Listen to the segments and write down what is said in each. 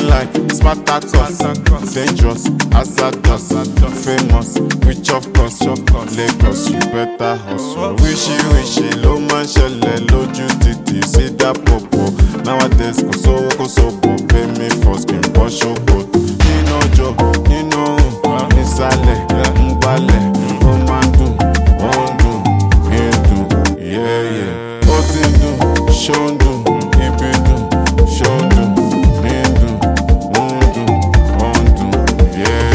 Feeling like Spartacus, dangerous, hazardous, famous, rich of course, Lagos, you better hustle. Wishy, low man ṣẹlẹ̀ lójú títì, see that popo. Nowadays, kò sówó, pay me for skin, bọ́ ṣòkòtò. Nínú ọjọ́, nínú òun, nísàlẹ̀, ń gbálẹ̀, ó máa ń dùn, ó ń dùn, ń dùn, yeah. Ó ti ń dùn, ṣó ń dùn, ibi dùn, ṣó ń dùn, ń dùn, ń dùn, ó ń dùn, yeah.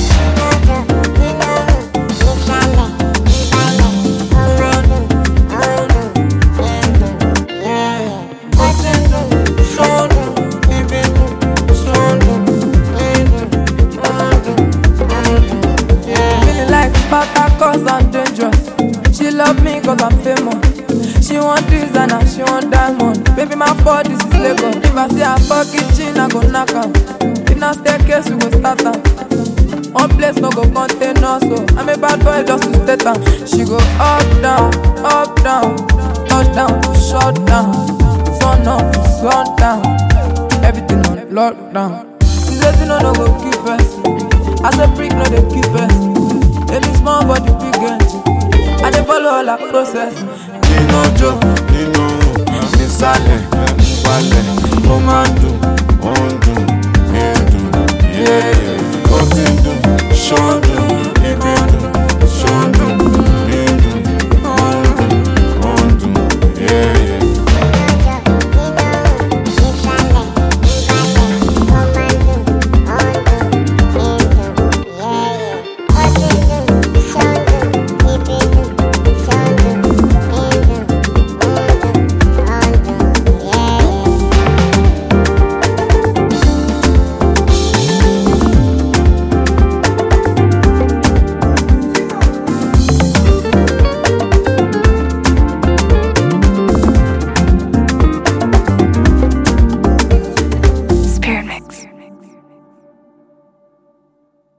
Cause I'm dangerous. She love me cause I'm famous. She want designer, she want diamond. Baby, my fault, this is Lagos. If I see her for kitchen, I go knock out. If not staircase, we go start out. One place no go contain us, so I'm a bad boy just to stay down. She go up, down, touchdown, shut down. Sun up, sun down. Everything on lockdown. She says you know no go keep us. As a freak, no they keep us. Baby small body big energy. I dey follow all her process. Nínú ọjọ́, nínú òun, nísàlẹ̀.